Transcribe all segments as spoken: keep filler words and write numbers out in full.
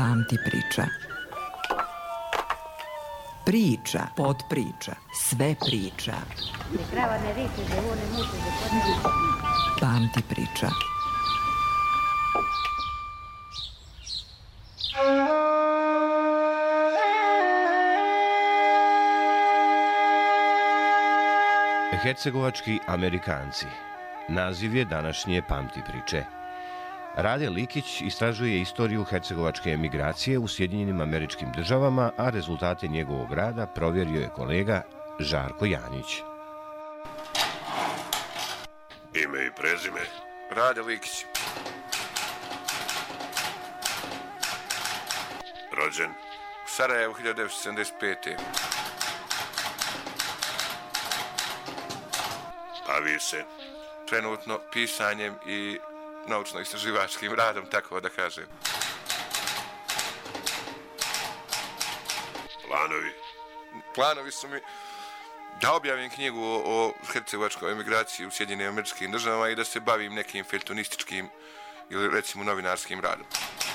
Pamti priča. Priča, podpriča, sve priča. Pamti priča. Hercegovački Amerikanci. Naziv je današnje Pamti priče. Rade Likić istražuje istoriju hercegovačke emigracije u Sjedinjenim Američkim Državama, a rezultate njegovog rada provjerio je kolega Žarko Janjić. Ime i prezime? Rade Likić. Rođen? U Sarajevu hiljadu devetsto sedamdeset pete. Bavi se? Trenutno pisanjem i naučno-istraživačkim radom, tako da kažem. Planovi? Planovi su mi da objavim knjigu o, o hercegovačkoj emigraciji u Sjedinjenim Američkim Državama i da se bavim nekim feljtonističkim ili recimo novinarskim radom.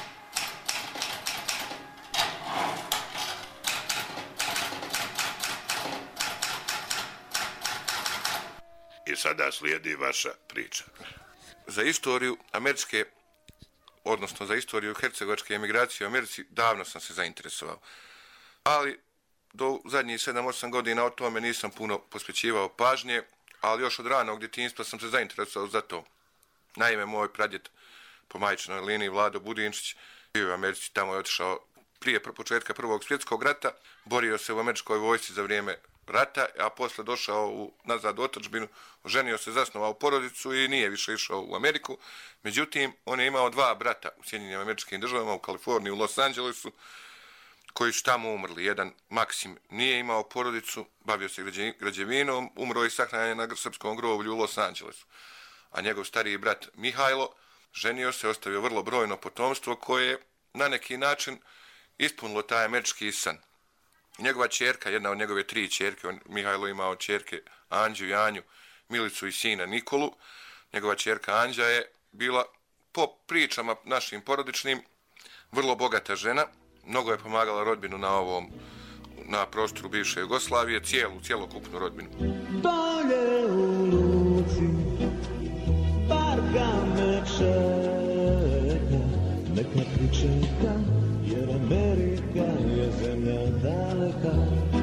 I sada slijedi vaša priča. Za istoriju američke, odnosno za istoriju hercegovačke emigracije u Americi, davno sam se zainteresovao. Ali do zadnjih sedam osam godina o tome nisam puno posvećivao pažnje, ali još od ranog djetinjstva sam se zainteresovao za to. Naime, moj pradjed po majčinoj liniji Vlado Budinčić bio u Americi, tamo je otišao prije početka Prvog svjetskog rata, borio se u američkoj vojsci za vrijeme rata, a posle došao u, nazad u otadžbinu, oženio se, zasnovao porodicu i nije više išao u Ameriku. Međutim, on je imao dva brata u Sjedinjenim Američkim Državama, u Kaliforniji, u Los Angelesu, koji su tamo umrli. Jedan, Maksim, nije imao porodicu, bavio se građevinom, umro i sahranjen na srpskom groblju u Los Angelesu. A njegov stariji brat Mihajlo ženio se, ostavio vrlo brojno potomstvo koje je na neki način ispunilo taj američki san. Njegova ćerka, jedna od njegove tri ćerke, on, Mihajlo imao ćerke Anđu i Anju, Milicu i sina Nikolu. Njegova ćerka Anđa je bila, po pričama našim porodičnim, vrlo bogata žena. Mnogo je pomagala rodbinu na ovom, na prostoru bivše Jugoslavije, cijelu, cijelokupnu rodbinu. Dolje u luci, barka me čeka, neka pričeka, jer Amerika je zemlja daleka.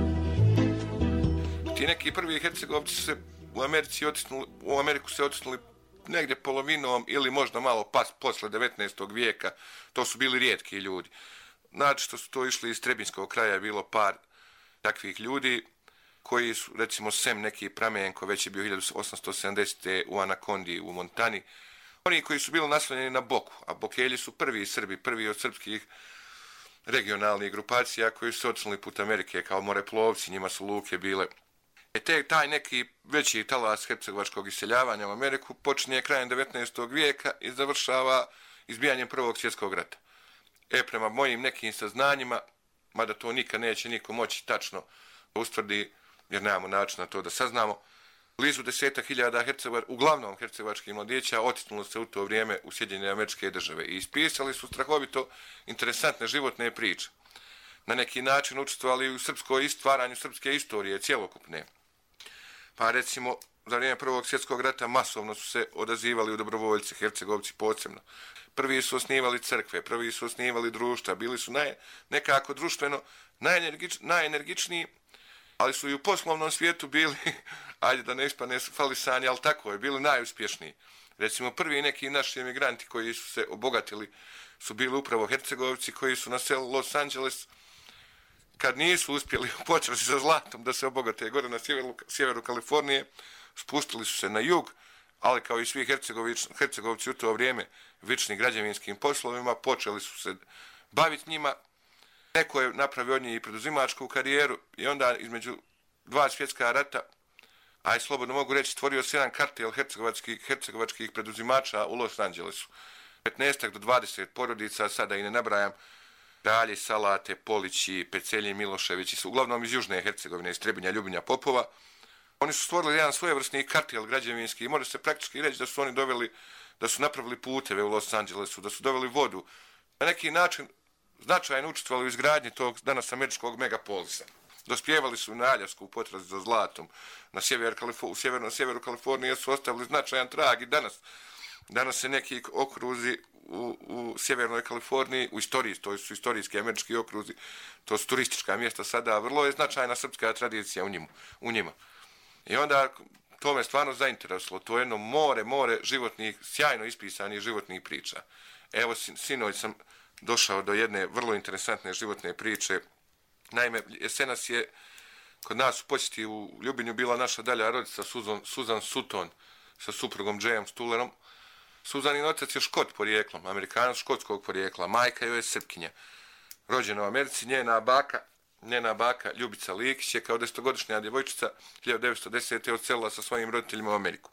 Ti neki prvi Hercegovci se u Americi otisnuli, u Ameriku se otisnuli negdje polovinom ili možda malo pas posle devetnaestog vijeka. To su bili rijetki ljudi. Znači što su to išli iz Trebinskog kraja, bilo par takvih ljudi koji su, recimo, sem neki Pramenko, već je bio hiljadu osamsto sedamdesete u Anakondi u Montani. Oni koji su bili naslonjeni na Boku, a Bokelji su prvi Srbi, prvi od srpskih regionalnih grupacija koji su otišli put Amerike kao moreplovci, njima su luke bile. E te, taj neki veći talas hercegovačkog iseljavanja u Ameriku počinje krajem devetnaestog vijeka i završava izbijanjem Prvog svjetskog rata. E, prema mojim nekim saznanjima, mada to nikad neće niko moći tačno ustvrdi, jer nemamo načina to da saznamo, blizu desetak hiljada hercegovačkih, uglavnom hercegovačkih mladića, otisnulo se u to vrijeme u Sjedinjene Američke Države i ispisali su strahovito interesantne životne priče. Na neki način učestvovali u srpskoj stvaranju srpske istorije, cjelokupne. Pa recimo, za vrijeme Prvog svjetskog rata masovno su se odazivali u dobrovoljci, Hercegovci posebno. Prvi su osnivali crkve, prvi su osnivali društva, bili su naj, nekako društveno najenergič, najenergičniji, ali su i u poslovnom svijetu bili, ajde da ne ispane su falisani, ali tako je, bili najuspješniji. Recimo, prvi neki naši emigranti koji su se obogatili su bili upravo Hercegovci koji su naselili Los Angeles, kad nisu uspjeli u potrazi za zlatom da se obogate gore na sjeveru, sjeveru Kalifornije, spustili su se na jug, ali kao i svi Hercegovci u to vrijeme vični građevinskim poslovima, počeli su se baviti njima. Neko je napravio od njih i preduzimačku karijeru i onda između dva svjetska rata, a i slobodno mogu reći, stvorio se jedan kartel hercegovačkih, hercegovačkih preduzimača u Los Angelesu. petnaest do dvadeset porodica, sada i ne nabrajam, Kralji, Salate, Polići, Pecelji, Miloševići su uglavnom iz Južne Hercegovine, iz Trebinja, Ljubinja, Popova. Oni su stvorili jedan svojevrsni kartel građevinski i može se praktički reći da su oni doveli, da su napravili puteve u Los Angelesu, da su doveli vodu. Na neki način značajno učestvovali u izgradnji tog danas američkog megapolisa. Dospjevali su na Aljasku u potrazi za zlatom, na sjever, u sjevernom sjeveru Kalifornije su ostavili značajan trag i danas. Danas se neki okruzi u, u sjevernoj Kaliforniji, u istoriji, to su istorijski američki okruzi, to su turistička mjesta sada, vrlo je značajna srpska tradicija u, njim, u njima. I onda to me stvarno zainteresilo, to je jedno more, more životnih, sjajno ispisanih životnih priča. Evo, sinoć sam došao do jedne vrlo interesantne životne priče. Naime, jesenas je kod nas u posjeti u Ljubinju bila naša dalja rodica Susan, Susan Sutton sa suprugom Jayom Stullerom. Suzanin otac je Škot porijeklom, Amerikanac škotskog porijekla, majka joj je Srpkinja. Rođena u Americi, njena baka, njena baka Ljubica Likić je kao desetogodišnja djevojčica hiljadu devetsto desete. odselila sa svojim roditeljima u Ameriku.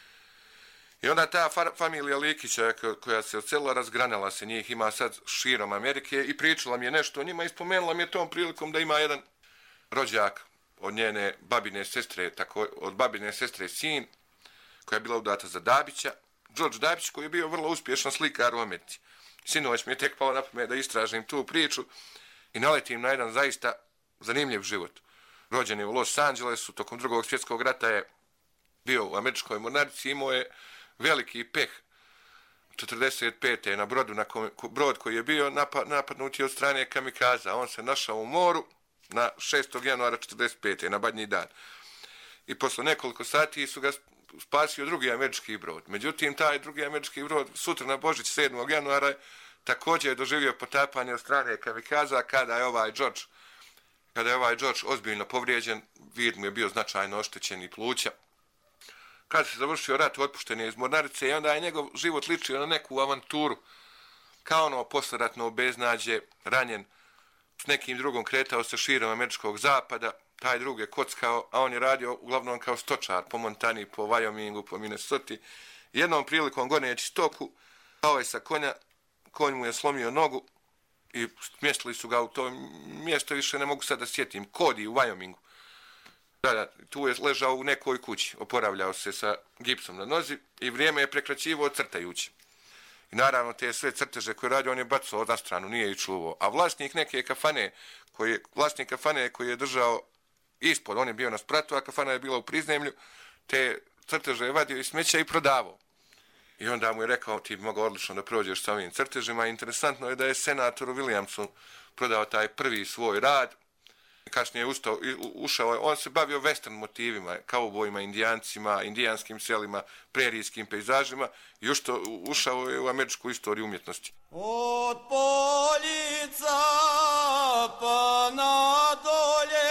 I onda ta fa- familija Likića koja se odselila, razgranala se, njih ima sad širom Amerike i pričala mi je nešto o njima i spomenula mi je tom prilikom da ima jedan rođak od njene babine sestre, tako, od babine sestre sin, koja je bila udata za Dabića, George Dabić, koji je bio vrlo uspješan slikar u Americi. Sinoć mi je tek palo na pamet da istražim tu priču i naletim na jedan zaista zanimljiv život. Rođen je u Los Angelesu, tokom drugog svjetskog rata je bio u američkoj mornarici, imao je veliki peh. četrdeset pete. na brodu, na kom, brod koji je bio napadnut je od strane kamikaza. On se našao u moru na šestog januara četrdeset pete. na badnji dan. I posle nekoliko sati su ga spasio drugi američki brod. Međutim, taj drugi američki brod sutra na Božić sedmog januara također je doživio potapanje od strane kamikaza kada je ovaj George, kada je ovaj George ozbiljno povrijeđen, vid mu je bio značajno oštećen i pluća. Kad se završio rat, otpušten je iz mornarice i onda je njegov život ličio na neku avanturu. Kao ono posleratno beznađe, ranjen, s nekim drugom kretao se širom američkog zapada, taj drug je kockao, a on je radio uglavnom kao stočar po Montani, po Wyomingu, po Minnesota. Jednom prilikom goneći stoku, pao je sa konja, konj mu je slomio nogu i smjestili su ga u to mjesto, više ne mogu sad da sjetim, Kodi u Wyomingu. Da, da, tu je ležao u nekoj kući, oporavljao se sa gipsom na nozi i vrijeme je prekraćivo crtajući. I naravno te sve crteže koje radio on je bacao na stranu, nije ih čuvao. A vlasnik neke kafane, koji je, vlasnik kafane koji je držao ispod, on je bio na spratu, a kafana je bila u prizemlju, te crteže je vadio iz smeća i prodavao. I onda mu je rekao, ti bi mogao odlično da prođeš sa ovim crtežima. Interesantno je da je senatoru Williamsu prodao taj prvi svoj rad. Kasnije je ustao, ušao, on se bavio western motivima, kaubojima, indijancima, indijanskim selima, prerijskim pejzažima i ušto, ušao je u američku istoriju umjetnosti. Od Poljica pa nadolje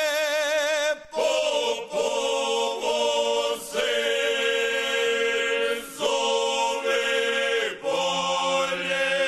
Popovo se zove polje,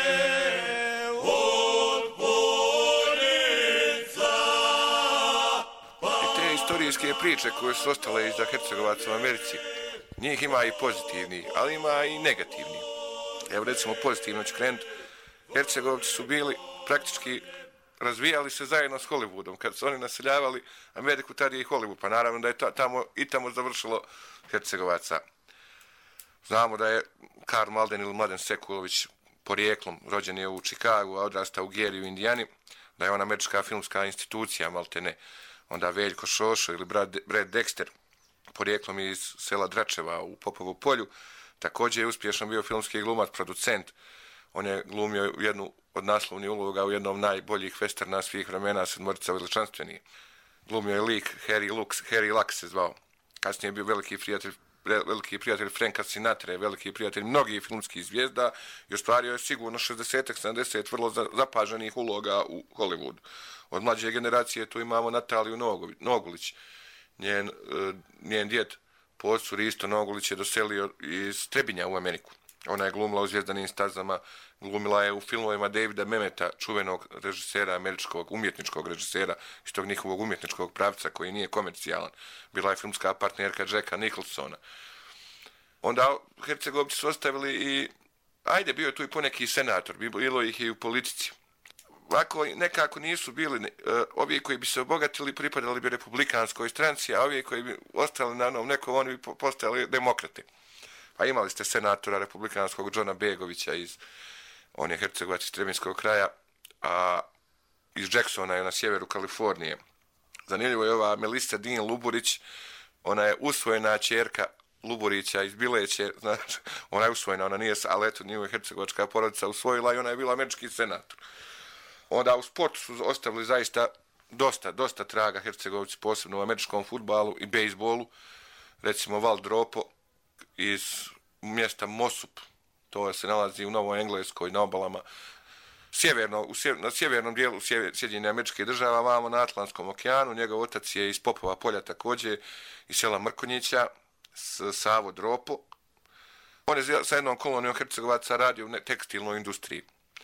od Poljica pa... I te istorijske priče koje su ostale iza Hercegovaca u Americi, njih ima i pozitivnih, ali ima i negativnih. Evo recimo pozitivno ću krenuti. Hercegovci su bili praktički razvijali se zajedno s Hollywoodom. Kad su oni naseljavali Ameriku, tad je i Hollywood. Pa naravno da je tamo i tamo završilo Hercegovaca. Znamo da je Karl Malden ili Mladen Sekulović porijeklom rođen je u Čikagu, a odrastao u Geri u Indijani, da je on američka filmska institucija, malte ne. Onda Veljko Šošo ili Brad, Brad Dexter, porijeklom iz sela Dračeva u Popovu polju, također je uspješno bio filmski glumac, producent. On je glumio jednu od naslovnih uloga u jednom najboljih westerna svih vremena, Sedmorica veličanstveni. Glumio je lik Harry Lux, Harry Lux se zvao. Kasnije je bio veliki prijatelj, veliki prijatelj Franka Sinatre, veliki prijatelj mnogih filmskih zvijezda i ostvario je sigurno šezdeset sedamdeset vrlo zapaženih uloga u Hollywoodu. Od mlađe generacije tu imamo Nataliju Nogulić. Njen, njen djed po ocu Risto Nogulić je doselio iz Trebinja u Ameriku. Ona je glumila u Zvijezdanim stazama, glumila je u filmovima Davida Memeta, čuvenog režisera, američkog umjetničkog režisera, iz tog njihovog umjetničkog pravca koji nije komercijalan. Bila je filmska partnerka Jacka Nicholsona. Onda Hercegovci su ostavili i, ajde, bio je tu i poneki senator, bilo ih i u politici. Ovako nekako nisu bili, uh, ovi koji bi se obogatili pripadali bi republikanskoj stranci, a ovi koji bi ostali na onom nekom, oni bi postali demokrati. Pa imali ste senatora republikanskog Johna Begovića iz, on je Hercegovac iz Trebinskog kraja, a iz Jacksona je na sjeveru Kalifornije. Zanimljivo je ova Melissa Dean Luburić, ona je usvojena ćerka Luburića iz Bileće, znači, ona je usvojena, ona nije, ali eto, nije hercegovačka porodica usvojila i ona je bila američki senator. Onda u sportu su ostavili zaista dosta, dosta traga Hercegovci, posebno u američkom fudbalu i bejsbolu. Recimo Val Dropo iz mjesta Mosup, to se nalazi u Novoj Engleskoj, na obalama, sjeverno, u sjever, na sjevernom dijelu Sjedinjenih Američkih Država, vamo na Atlantskom okeanu. Njegov otac je iz Popova polja također, iz sela Mrkonjića, Savo Dropo. On je sa jednom kolonijom Hercegovaca radio u tekstilnoj industriji.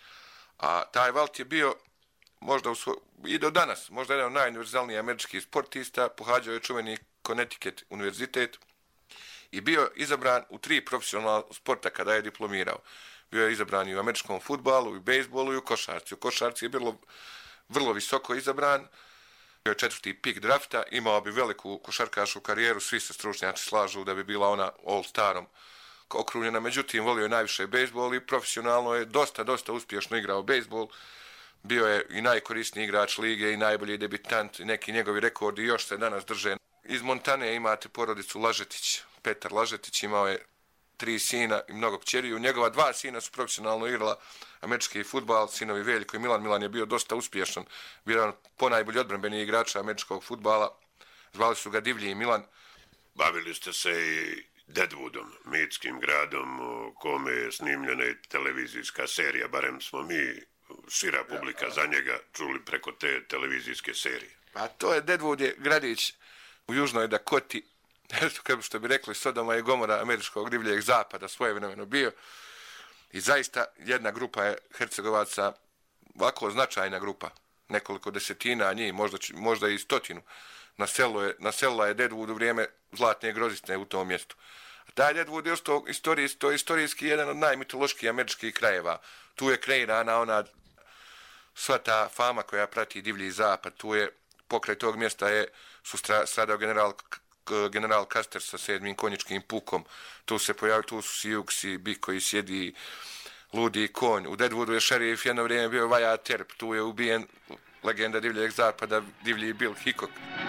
A taj Valt je bio možda u svoj, i do danas, možda jedan od najuniverzalnijih američkih sportista, pohađao je čuveni Connecticut univerzitet i bio izabran u tri profesionalna sporta kada je diplomirao. Bio je izabran i u američkom fudbalu, i u bejsbolu, i u košarci. U košarci je bilo vrlo visoko izabran. Bio je četvrti pik drafta, imao bi veliku košarkašku karijeru, svi se stručnjaci slažu da bi bila ona all-starom okrunjena. Međutim, volio je najviše bejsbol i profesionalno je dosta, dosta uspješno igrao bejsbol. Bio je i najkorisniji igrač lige i najbolji debitant, i neki njegovi rekordi još se danas drže. Iz Montane imate porodicu Lažetić. Petar Lažetić imao je tri sina i mnogo kćeriju. Njegova dva sina su profesionalno igrala američki fudbal, sinovi Veljko i Milan. Milan je bio dosta uspješan, bio je ponajbolji odbrambeni igrača američkog fudbala. Zvali su ga Divlji i Milan. Bavili ste se i Deadwoodom, mitskim gradom u kome je snimljena i televizijska serija, barem smo mi, šira publika, za njega čuli preko te televizijske serije. A to je Deadwood je gradić u južnoj Dakoti, kako što bi rekli, Sodoma i Gomora američkog divljeg zapada, svojevremeno bio. I zaista jedna grupa je Hercegovaca, ovako značajna grupa, nekoliko desetina njih, možda, možda i stotinu, naselila je, naselila je Deadwood u vrijeme Zlatne grozitne u tom mjestu. A taj Deadwood je ostao istorijski, to je istorijski jedan od najmitoloških američkih krajeva. Tu je kreirana ona sva ta fama koja prati divlji zapad, tu je pokraj tog mjesta je su stradao general general Custer sa sedmim konjičkim pukom, tu se pojavio, tu su Sijuksi, Biko i Sjedi, Ludi konj. U Deadwoodu je šerif jedno vrijeme bio Wyatt Terp, tu je ubijen legenda divljeg zapada, divlji Bill Hickok.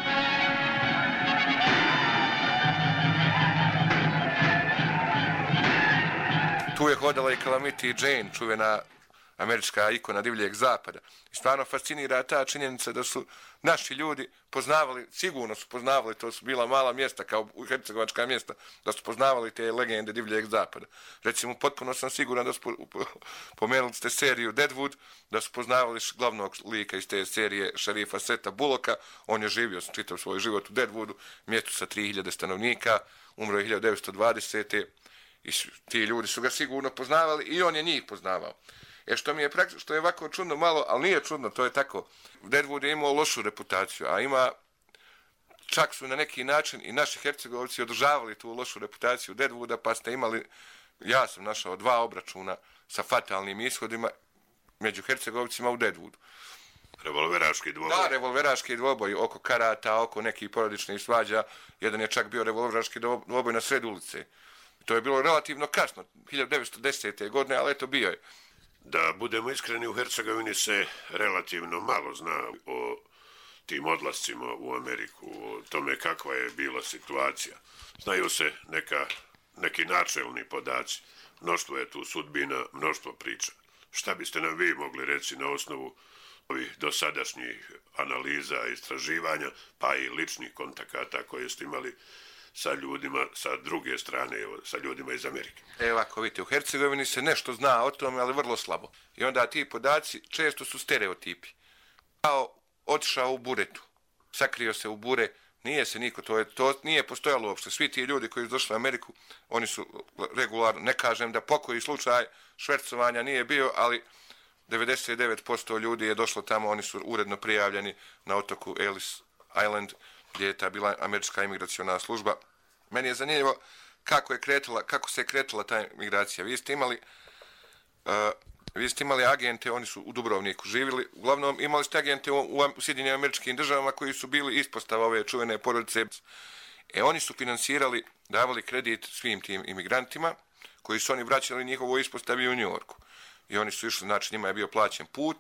Tu je hodala i Calamity Jane, čuvena američka ikona divljeg zapada. I stvarno fascinira ta činjenica da su naši ljudi poznavali, sigurno su poznavali, to su bila mala mjesta, kao hercegovačka mjesta, da su poznavali te legende divljeg zapada. Recimo, potpuno sam siguran da su pomenuli ste seriju Deadwood, da su poznavali glavnog lika iz te serije, šerifa Seta Bullocka. On je živio, čitav svoj život u Deadwoodu, mjestu sa tri hiljade stanovnika, umro je hiljadu devetsto dvadesete. I ti ljudi su ga sigurno poznavali i on je njih poznavao. E što mi je praktično, što je ovako čudno malo, ali nije čudno, to je tako. Deadwood je imao lošu reputaciju, a ima, čak su na neki način i naši Hercegovci održavali tu lošu reputaciju Deadwooda, pa ste imali, ja sam našao dva obračuna sa fatalnim ishodima među Hercegovcima u Deadwoodu. Revolveraški dvoboj. Da, revolveraški dvoboj oko karata, oko nekih porodičnih svađa. Jedan je čak bio revolveraški dvoboj na sred ulice. To je bilo relativno kasno, hiljadu devetsto desete. godine, ali eto bio je. Da budemo iskreni, u Hercegovini se relativno malo zna o tim odlascima u Ameriku, o tome kakva je bila situacija. Znaju se neka, neki načelni podaci. Mnoštvo je tu sudbina, mnoštvo priča. Šta biste nam vi mogli reći na osnovu ovih dosadašnjih analiza, istraživanja, pa i ličnih kontakata koje ste imali sa ljudima sa druge strane, sa ljudima iz Amerike? Evo ako vidite, u Hercegovini se nešto zna o tome, ali vrlo slabo. I onda ti podaci često su stereotipi. Kao otišao u buretu, sakrio se u bure, nije se niko, to, je, to nije postojalo uopšte. Svi ti ljudi koji su došli u Ameriku, oni su regularno, ne kažem da pokoji slučaj švercovanja nije bio, ali devedeset devet posto ljudi je došlo tamo, oni su uredno prijavljeni na otoku Ellis Island, gdje je ta bila američka imigraciona služba. Meni je zanimljivo kako je kretala, kako se je kretala ta migracija. Vi ste imali uh, vi ste imali agente, oni su u Dubrovniku živjeli, uglavnom imali ste agente u, u, u Sjedinjenim Američkim Državama koji su bili ispostava ove čuvene porodice. E oni su finansirali, davali kredit svim tim imigrantima koji su oni vraćali njihovo ispostavi u Njujorku. I oni su išli, znači njima je bio plaćen put,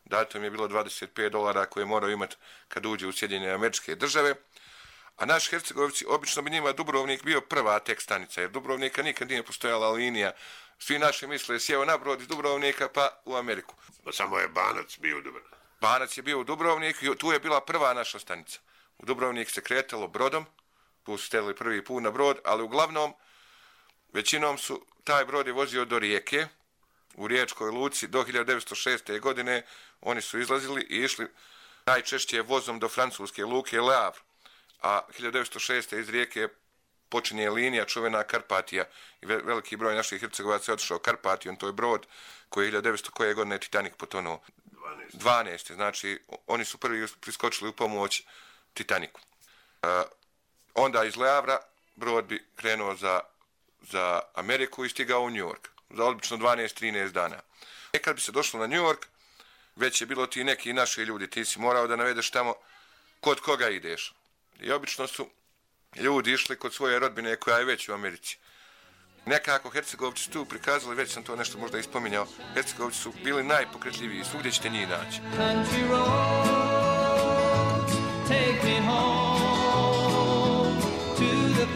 dato im je bilo dvadeset pet dolara koje moraju imati kad uđe u Sjedinjene Američke Države. A naši Hercegovci, obično bi njima Dubrovnik bio prva tek stanica, jer Dubrovnika nikad nije postojala linija. Svi naši misle, sjeo na brod iz Dubrovnika pa u Ameriku. Pa samo je Banac bio u Dubrovniku. Banac je bio u Dubrovniku i tu je bila prva naša stanica. U Dubrovnik se kretalo brodom, tu su steli prvi put na brod, ali uglavnom većinom su, taj brod je vozio do Rijeke, u Riječkoj luci do hiljadu devetsto šeste. godine oni su izlazili i išli najčešće vozom do francuske luke Le Havre, a hiljadu devetsto šeste. iz Rijeke počinje linija čuvena Karpatija i veliki broj naših Hercegovaca je otišao Karpatijom, to je brod koji je hiljadu devetsto koje godine Titanic potonuo. dvanaeste. Znači, oni su prvi priskočili u pomoć Titaniku. Uh, onda iz Le Havra brod bi krenuo za, za Ameriku i stigao u New York. Za obično dvanaest trinaest dana. E kad bi se došlo na New York, već je bilo ti neki naši ljudi, ti si morao da navedeš tamo kod koga ideš. I obično su ljudi išli kod svoje rodbine koja je već u Americi. Nekako Hercegovci su tu prikazali, već sam to nešto možda ispominjao, Hercegovci su bili najpokretljiviji, svugdje ćete njih naći. Country roads, take me home to the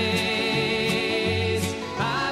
place I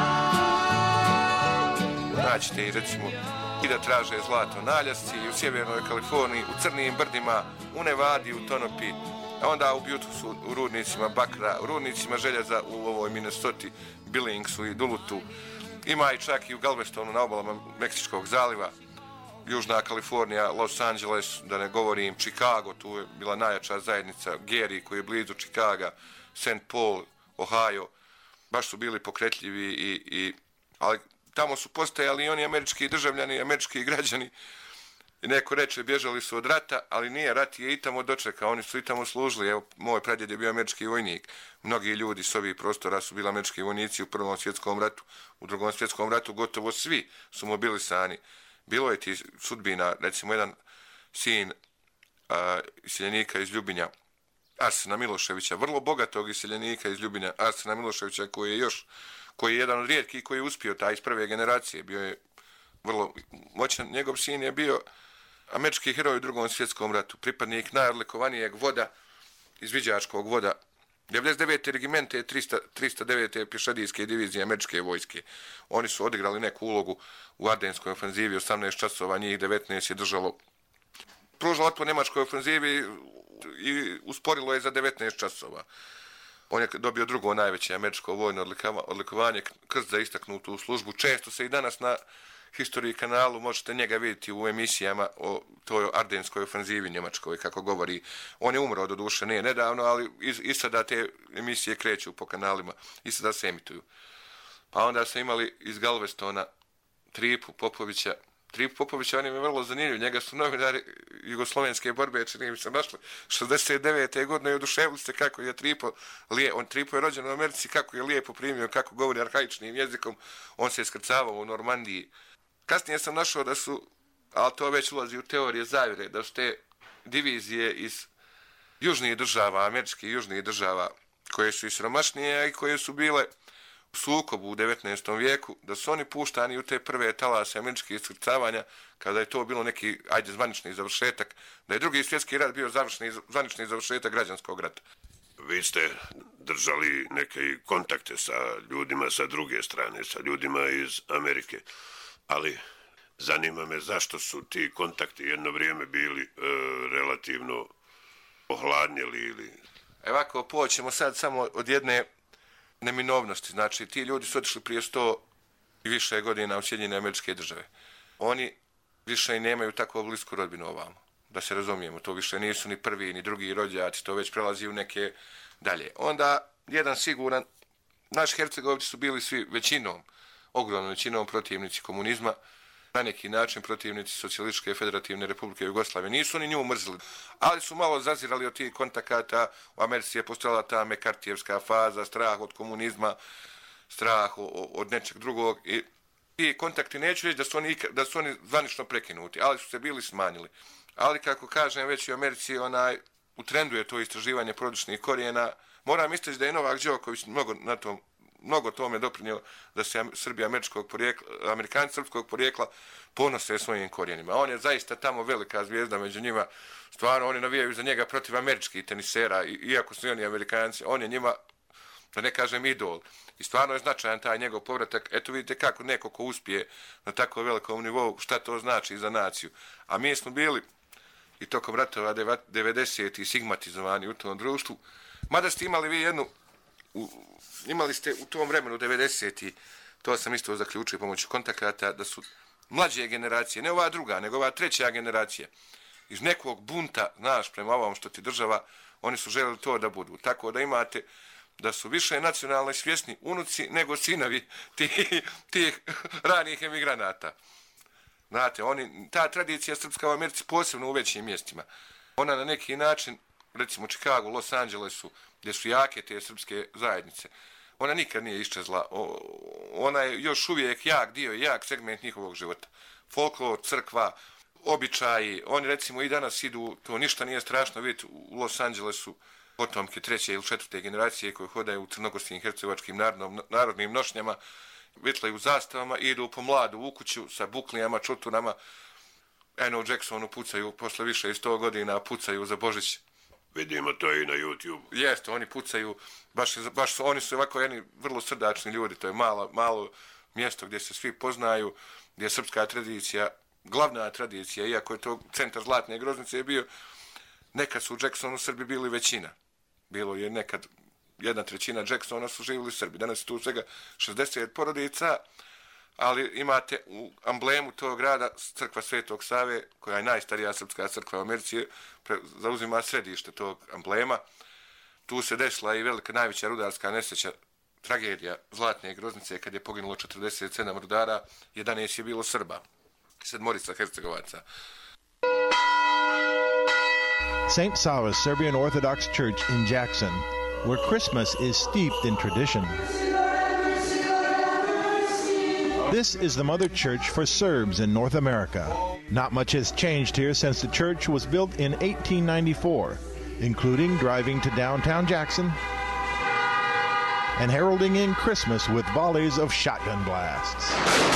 belong. Naćete i recimo i da traže zlato na Aljasci i u sjevernoj Kaliforniji, u crnim brdima, u Nevadi, u Tonopi, a onda u Butusu, u rudnicima bakra, u rudnicima željeza u ovoj Minnesoti, Billingsu i Dulutu. Ima i čak i u Galvestonu na obalama Meksičkog zaliva, Južna Kalifornija, Los Angeles, da ne govorim, Chicago, tu je bila najjača zajednica, Gary koji je blizu Chicaga, Saint Paul, Ohio, baš su bili pokretljivi i, i ali tamo su postajali i oni američki državljani, američki građani. I neko reče, bježali su od rata, ali nije, rat je i tamo dočekao, oni su i tamo služili. Evo, moj pradjed je bio američki vojnik. Mnogi ljudi s ovih prostora su bili američki vojnici u Prvom svjetskom ratu. U Drugom svjetskom ratu gotovo svi su mobilisani. Bilo je ti sudbina, recimo jedan sin a, iseljenika iz Ljubinja, Arsena Miloševića, vrlo bogatog iseljenika iz Ljubinja, Arsena Miloševića, koji je još, koji je jedan od rijetkih koji je uspio, taj iz prve generacije, bio je vrlo moćan. Njegov sin je bio američki heroj u Drugom svjetskom ratu, pripadnik najodlikovanijeg voda, izviđačkog voda, devedeset devete regimente trista devete pješadijske divizije američke vojske. Oni su odigrali neku ulogu u Ardenskoj ofenzivi, osamnaest časova, njih devetnaest je držalo. Pružalo otpor Njemačkoj ofenzivi i usporilo je za devetnaest časova. On je dobio drugo najveće američko vojno odlikovanje, krst za istaknutu službu. Često se i danas na History kanalu možete njega vidjeti u emisijama o toj Ardenskoj ofenzivi Njemačkoj, kako govori. On je umro do duše, ne nedavno, ali i sada te emisije kreću po kanalima, i sada se emituju. Pa onda su imali iz Galvestona Tripu Popovića. Tripu Popovića, on je vrlo zanimljiv, njega su novinari jugoslovenske borbe, čini mi se, našli šezdeset devete. godine i oduševili se kako je Tripo, lije, on Tripo je rođen u Americi, kako je lijepo primio, kako govori arhaičnim jezikom, on se iskrcavao u Normandiji. Kasnije sam našao da su, ali to već ulazi u teorije zavjere, da su te divizije iz južnih država, američkih južnih država, koje su i siromašnije i koje su bile u sukobu u devetnaestom vijeku, da su oni puštani u te prve talase američkih iskrcavanja, kada je to bilo neki, ajde, zvanični završetak, da je drugi svjetski rat bio završni, zvanični završetak građanskog rata. Vi ste držali neke kontakte sa ljudima sa druge strane, sa ljudima iz Amerike, ali zanima me zašto su ti kontakti jedno vrijeme bili e, relativno ohladnjeli ili... Evako, poćemo sad samo od jedne neminovnosti. Znači, ti ljudi su otišli prije sto i više godina u Sjedinjene Američke Države. Oni više i nemaju tako blisku rodbinu ovamo. Da se razumijemo, to više nisu ni prvi ni drugi rođaci, to već prelazi u neke dalje. Onda, jedan siguran, naši Hercegovci su bili svi većinom, ogromnom većinom protivnici komunizma, na neki način protivnici Socijalističke federativne Republike Jugoslavije. Nisu oni nju mrzili, ali su malo zazirali od tih kontakata. U Americi je postojala ta mekartijevska faza, strah od komunizma, strah od nečeg drugog. I ti kontakti, neću reći da su oni, da su oni zvanično prekinuti, ali su se bili smanjili. Ali, kako kažem, već u Americi onaj, u trendu je to istraživanje porodičnih korijena. Moram istaći da je Novak Đoković mnogo na tom mnogo tome doprinio da se Srbi američkog porijekla, Amerikanci srpskog porijekla ponose svojim korijenima. On je zaista tamo velika zvijezda među njima. Stvarno, oni navijaju za njega protiv američkih tenisera, iako su oni Amerikanci. On je njima, da ne kažem, idol. I stvarno je značajan taj njegov povratak. Eto vidite kako neko ko uspije na tako velikom nivou, šta to znači za naciju. A mi smo bili i tokom ratova devedesetih sigmatizovani u tom društvu. Mada ste imali vi jednu, u, imali ste u tom vremenu devedesetih, to sam isto zaključio pomoću kontakata, da su mlađe generacije, ne ova druga, nego ova treća generacija, iz nekog bunta, znaš, prema ovom što ti država, oni su želeli to da budu. Tako da imate da su više nacionalno svjesni unuci nego sinovi tih, tih ranih emigranata. Znate, oni, ta tradicija srpska u Americi, posebno u većim mjestima, ona na neki način, recimo Chicago, Los Angelesu, gdje su jake te srpske zajednice, ona nikad nije iščezla. O, ona je još uvijek jak dio, jak segment njihovog života. Folklor, crkva, običaji, oni recimo i danas idu, to ništa nije strašno vidjeti u Los Angelesu, potomke treće ili četvrte generacije koje hodaju u crnogorskim hercegovačkim narodnom, narodnim nošnjama, vitlaju zastavama i idu po mladu u kuću sa buklijama, čuturama. Eno Jacksonu pucaju posle više i sto godina, pucaju za Božić. Vidimo to i na YouTube. Jeste, oni pucaju, baš, baš su, oni su ovako jedni vrlo srdačni ljudi, to je malo, malo mjesto gdje se svi poznaju, gdje je srpska tradicija, glavna tradicija, iako je to centar Zlatne groznice je bio, nekad su u Jacksonu Srbi bili većina. Bilo je nekad jedna trećina Jacksona su živjeli Srbi. Danas je tu svega šezdeset porodica, ali imate u amblemu tog grada crkva Svetog Save, koja je najstarija srpska crkva u Americi, zauzima središte tog amblema. Tu se desila i velika najveća rudarska nesreća, tragedija Zlatne groznice, kad je poginulo četrdeset sedam rudara, jedanaest je bilo Srba, sedmorica Hercegovaca. Saint Sava's Serbian Orthodox Church in Jackson, where Christmas is steeped in tradition. This is the mother church for Serbs in North America. Not much has changed here since the church was built in eighteen ninety-four, including driving to downtown Jackson and heralding in Christmas with volleys of shotgun blasts.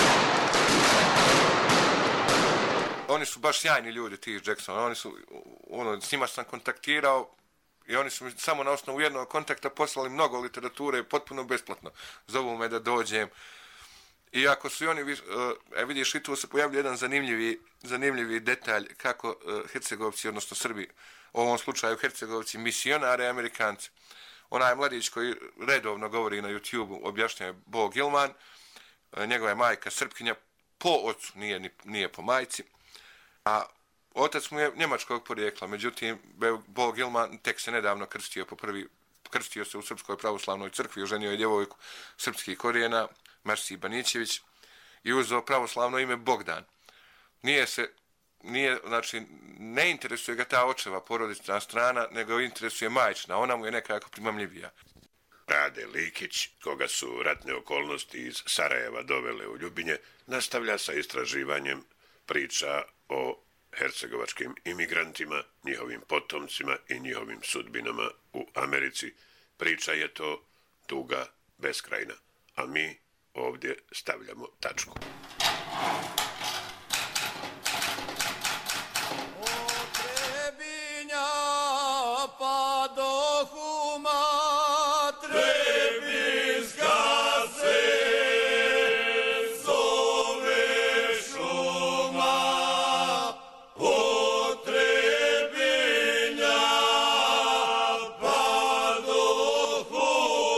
Oni su baš sjajni ljudi, ti iz Jacksona. Oni su, ono, s njima sam kontaktirao i oni su mi samo na osnovu jednog kontakta poslali mnogo literature potpuno besplatno. Zovu me da dođem. Iako su i oni, e, vidiš, i tu se pojavlja jedan zanimljivi, zanimljivi detalj kako e, Hercegovci, odnosno Srbi, u ovom slučaju Hercegovci, misionare Amerikanci. Onaj mladić koji redovno govori na YouTube-u, objašnjava Bo Gilman, e, njegova je majka Srpkinja, po ocu, nije, nije po majci, a otac mu je njemačkog porijekla. Međutim, Bo Gilman tek se nedavno krstio po prvi, krstio se u Srpskoj pravoslavnoj crkvi, oženio je djevojku srpskih korijena, Marsi Banićević, i uzeo pravoslavno ime Bogdan. Nije se, nije, znači, ne interesuje ga ta očeva porodična strana, nego interesuje majčina, ona mu je nekako primamljivija. Rade Likić, koga su ratne okolnosti iz Sarajeva dovele u Ljubinje, nastavlja sa istraživanjem priča o hercegovačkim imigrantima, njihovim potomcima i njihovim sudbinama u Americi. Priča je to duga, beskrajna, a mi ovdje stavljamo tačku.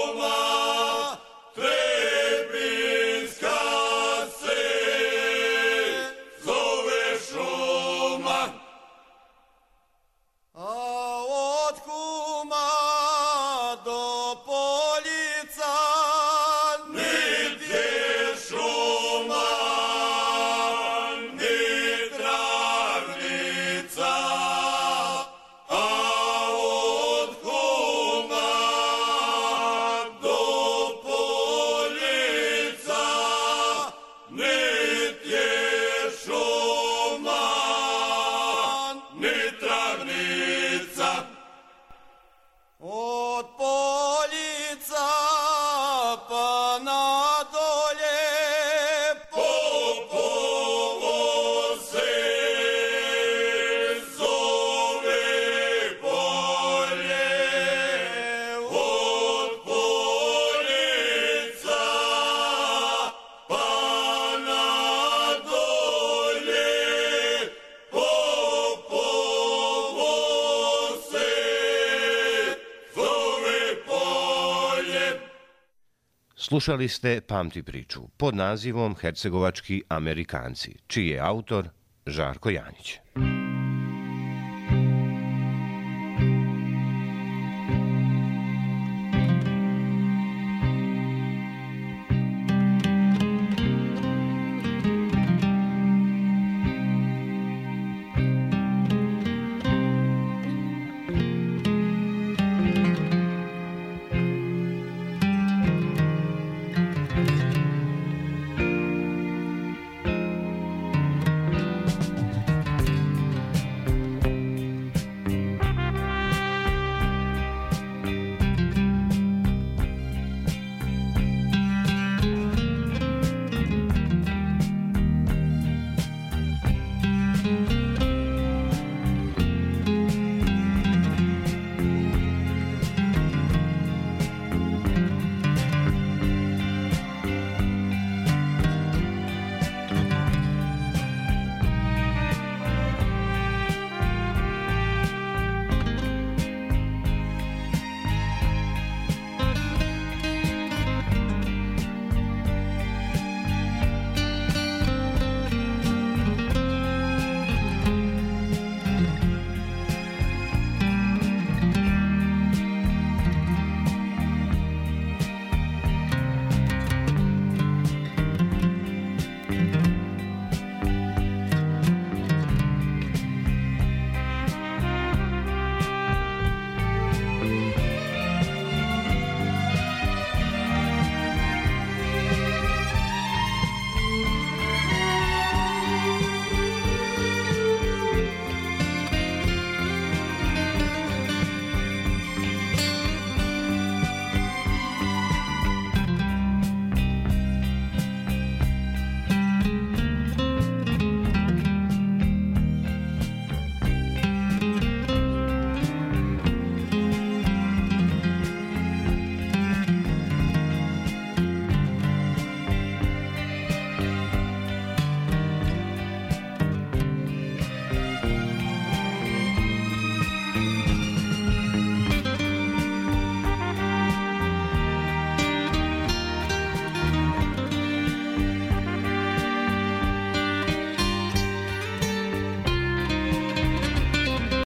Trebinska se Slušali ste Pamti priču pod nazivom Hercegovački Amerikanci, čiji je autor Žarko Janjić.